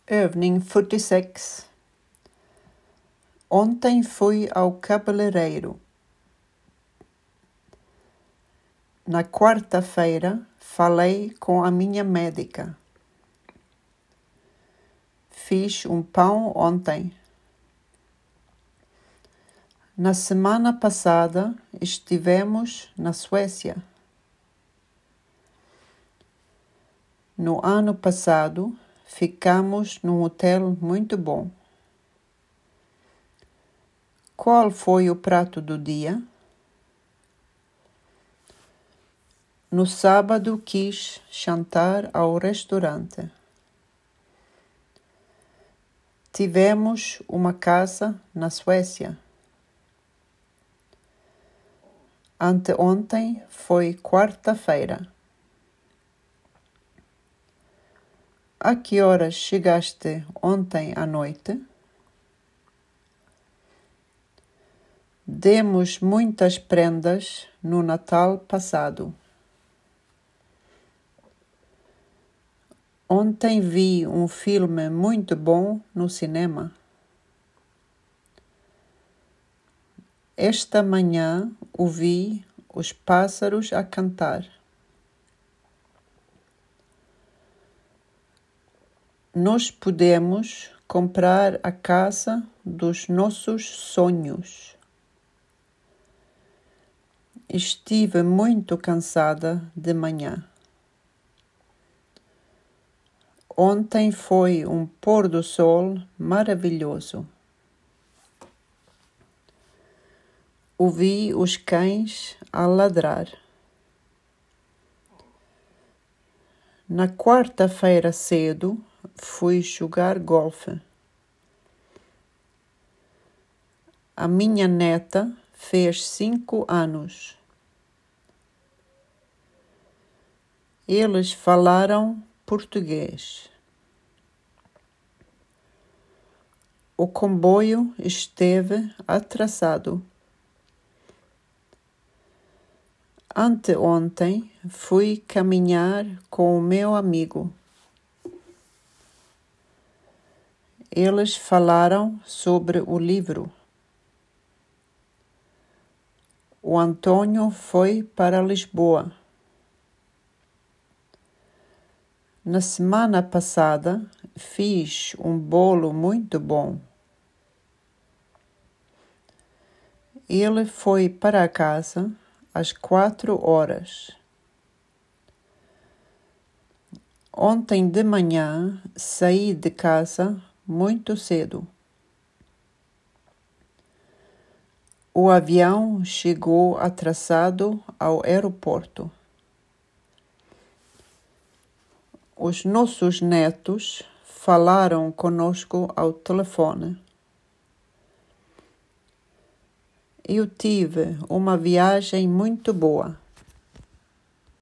Övning 46. Ontem fui ao cabeleireiro. Na quarta-feira, falei com a minha médica. Fiz um pão ontem. Na semana passada, estivemos na Suécia. No ano passado, ficamos num hotel muito bom. Qual foi o prato do dia? No sábado quis jantar ao restaurante. Tivemos uma casa na Suécia. Anteontem foi quarta-feira. A que horas chegaste ontem à noite? Demos muitas prendas no Natal passado. Ontem vi um filme muito bom no cinema. Esta manhã ouvi os pássaros a cantar. Nós podemos comprar a casa dos nossos sonhos. Estive muito cansada de manhã. Ontem foi um pôr do sol maravilhoso. Ouvi os cães a ladrar. Na quarta-feira cedo, fui jogar golfe. A minha neta fez 5 anos. Eles falaram português. O comboio esteve atrasado. Anteontem fui caminhar com o meu amigo. Eles falaram sobre o livro. O Antônio foi para Lisboa. Na semana passada, fiz um bolo muito bom. Ele foi para casa às 4 horas. Ontem de manhã, saí de casa muito cedo. O avião chegou atrasado ao aeroporto. Os nossos netos falaram conosco ao telefone. Eu tive uma viagem muito boa.